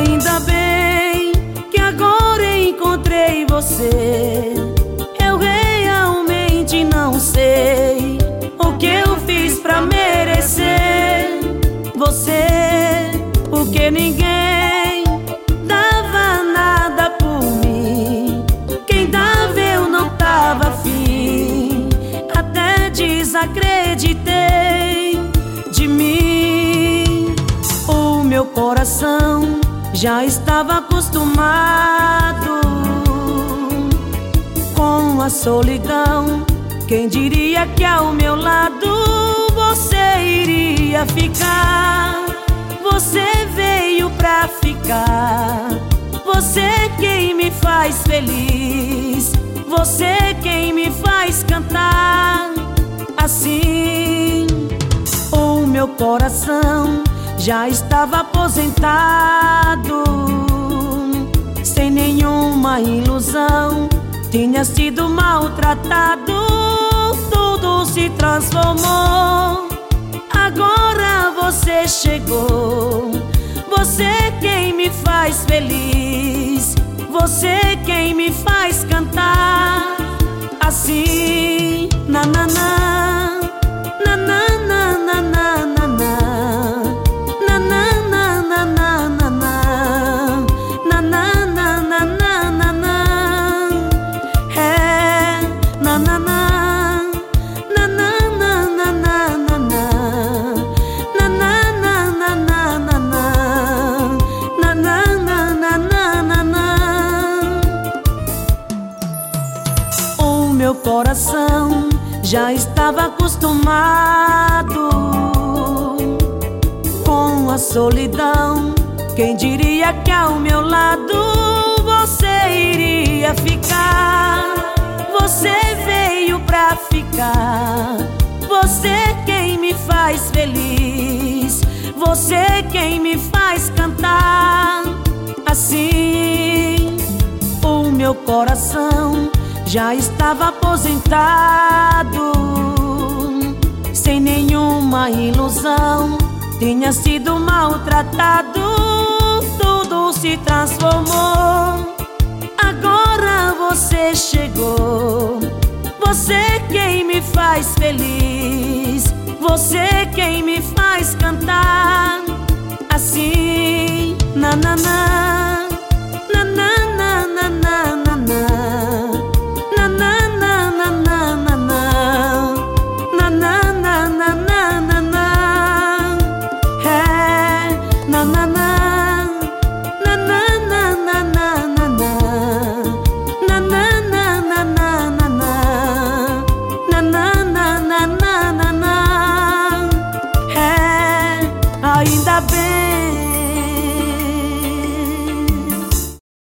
Ainda bem que agora encontrei você. Eu realmente não sei o que eu fiz pra merecer você, porque ninguém dava nada por mim. Quem dava eu não tava afim, até desacreditei de mim. O meu coração já estava acostumado com a solidão. Quem diria que ao meu lado você iria ficar? Você veio pra ficar. Você quem me faz feliz, você quem me faz cantar assim. O meu coração já estava aposentado, sem nenhuma ilusão. Tinha sido maltratado, tudo se transformou. Agora você chegou. Você quem me faz feliz, você quem me faz cantar assim. Na na na, na na na na na na na. Meu coração já estava acostumado com a solidão. Quem diria que ao meu lado você iria ficar? Você veio pra ficar. Você quem me faz feliz, você quem me faz cantar assim. O meu coração já estava aposentado, sem nenhuma ilusão. Tinha sido maltratado, tudo se transformou. Agora você chegou. Você quem me faz feliz, você quem me faz cantar assim. Na na na.